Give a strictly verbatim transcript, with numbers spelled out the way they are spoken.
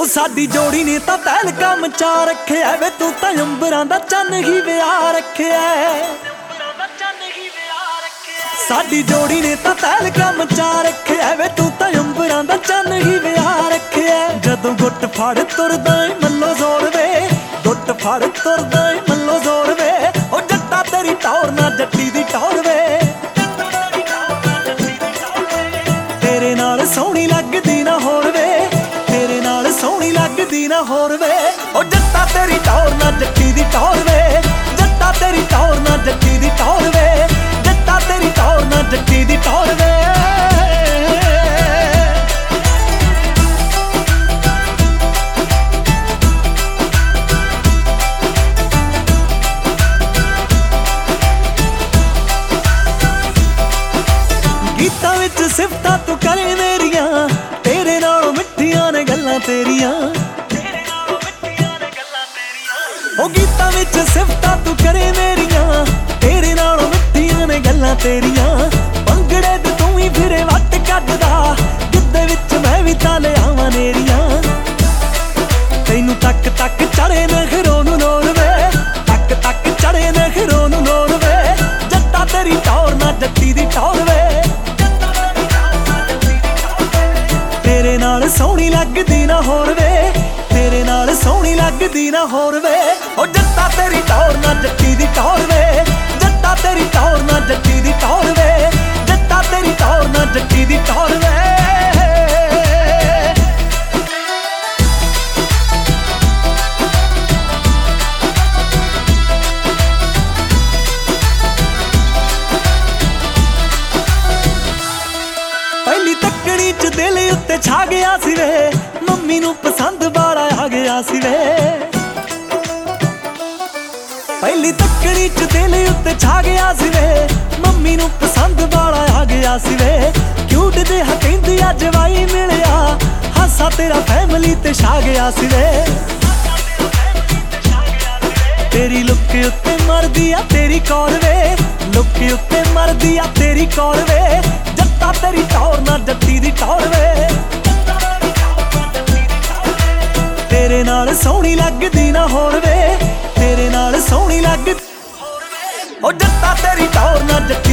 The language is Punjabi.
ਸਾਡੀ ਜੋੜੀ ਨੇ ਤਾਂ ਤਹਿਲਕਾ ਮਚਾ ਰੱਖਿਆ ਵੇ, ਤੂੰ ਤਾਂ ਅੰਬਰਾਂ ਦਾ ਚੰਨ ਹੀ ਵਿਆਹ ਰੱਖਿਆ। ਸਾਡੀ ਜੋੜੀ ਨੇ ਤਾਂ ਤਹਿਲਕਾ ਮਚਾ ਰੱਖਿਆ ਵੇ, ਤੂੰ ਤਾਂ ਅੰਬਰਾਂ ਦਾ ਚੰਨ ਹੀ ਵਿਆਹ ਰੱਖਿਆ। ਜਦੋਂ ਗੁੱਟ ਫੜ ਤੁਰਦਾ ਏ ਮੱਲੋ ਜ਼ੋਰ ਵੇ, ਗੁੱਟ ਫੜ ਤੁਰਦਾ ਏ ਮੱਲੋ ਜ਼ੋਰ ਵੇ, ਉਹ ਜੱਟਾ ਤੇਰੀ ਟੌਰ ਨਾ ਜੱਟੀ ਦੀ ਟੌਰ ਵੇ। ਤੇਰੇ ਨਾਲ ਸੋਹਣੀ ਲੱਗਦੀ ਨਾ ਹੋਰ ਵੇ, ਤੇਰੇ ਨਾਲ ਸੋਹਣੀ ਲੱਗਦੀ ਨਾ ਹੋਰ ਵੇ, ਉਹ ਜੱਟਾ ਤੇਰੀ ਟੌਰ ਨਾ ਜੱਟੀ ਦੀ ਟੌਰ ਵੇ, ਜੱਟਾ ਤੇਰੀ ਟੌਰ ਨਾ ਜੱਟੀ ਦੀ ਟੌਰ ਵੇ, ਜੱਟਾ ਤੇਰੀ ਟੌਰ ਨਾ ਜੱਟੀ ਦੀ ਟੌਰ ਵੇ। ਗੀਤਾਂ ਵਿੱਚ ਸਿਫਤਾਂ ਤੂੰ ਕਰੇ ਮੇਰੀਆਂ, ਤੇਰੇ ਨਾਲੋਂ ਮਿੱਠੀਆਂ ਨੇ ਗੱਲਾਂ ਤੇਰੀਆਂ। ਉਹ ਗੀਤਾਂ ਵਿੱਚ ਸਿਫਤਾਂ ਤੂੰ ਕਰੇ ਮੇਰੀਆਂ, ਤੇਰੇ ਨਾਲੋਂ ਮਿੱਠੀਆਂ ਨੇ ਗੱਲਾਂ ਤੇਰੀਆਂ। ਭੰਗੜੇ ਤੇ ਤੂੰ ਹੀ ਫਿਰੇ ਵੱਟ ਕੱਢਦਾ, ਗਿੱਧੇ ਵਿੱਚ ਮੈਂ ਵੀ ਤਾਂ ਲਿਆਵਾਂ ਨੇਰੀਆਂ। ਤੈਨੂੰ ਤੱਕ ਤੱਕ ਚੜੇ ਨਖਰੋਂ ਨੂੰ ਨੋਰ ਵੇ, ਤੱਕ ਤੱਕ ਚੜੇ ਨਖਰੋਂ ਨੂੰ ਨੋਰ ਵੇ, ਜੱਟਾ ਤੇਰੀ ਟੌਰ ਨਾ ਜੱਟੀ ਦੀ ਟੌਰ ਵੇ। ਤੇਰੇ ਨਾਲ ਸੋਹਣੀ ਲੱਗਦੀ ਨਾ ਹੋਰ ਵੇ, ਤੇਰੇ ਨਾਲ ਸੋਹਣੀ ਲੱਗਦੀ ਨਾ ਹੋਰ ਵੇ, ਉਹ ਜੱਟਾ ਤੇਰੀ ਟੌਰ ਨਾ ਜੱਟੀ ਦੀ ਟੌਰ ਵੇ, ਜੱਟਾ ਤੇਰੀ ਟੌਰ ਨਾ ਜੱਟੀ ਦੀ ਟੌਰ ਵੇ, ਜੱਟਾ ਤੇਰੀ ਟੌਰ ਨਾ ਜੱਟੀ ਦੀ ਟੌਰ ਵੇ। ਪਹਿਲੀ ਤੱਕਣੀ ਚ ਦਿਲ ਉੱਤੇ ਛਾ ਗਿਆ ਸੀ ਵੇ, ਮੰਮੀ ਨੂੰ ਪਸੰਦ ਵਾਲਾ ਆ ਗਿਆ ਸੀ ਵੇ। ਪਹਿਲੀ ਤੱਕਣੀ ਚ ਦਿਲ ਉੱਤੇ ਛਾ ਗਿਆ ਸੀ ਵੇ, ਮੰਮੀ ਨੂੰ ਪਸੰਦ ਵਾਲਾ ਆ ਗਿਆ ਸੀ ਵੇ। ਕਿਊਟ ਜਿਹਾ ਕਹਿੰਦੀ ਅੱਜ ਵਾਈ ਮਿਲਿਆ, ਹਾਸਾ ਤੇਰਾ ਫੈਮਲੀ ਤੇ ਛਾ ਗਿਆ ਸੀ ਵੇ। ਤੇਰੀ ਲੁੱਕ ਉੱਤੇ ਮਰਦੀ ਆ ਤੇਰੀ ਕੌਰ ਵੇ, ਲੁੱਕ ਉੱਤੇ ਮਰਦੀ ਆ ਤੇਰੀ ਕੌਰ ਵੇ, ਜੱਟਾ ਤੇਰੀ ਟੌਰ ਨਾ ਜੱਟੀ ਦੀ ਟੌਰ ਵੇ। ਤੇਰੇ ਨਾਲ ਸੋਹਣੀ ਲੱਗਦੀ ਨਾ ਹੋਰ ਵੇ, ਤੇਰੇ ਨਾਲ ਸੋਹਣੀ ਲੱਗਦੀ, ਉਹ ਜੱਟਾ ਤੇਰੀ ਟੌਰ ਨਾ ਜੱਟੀ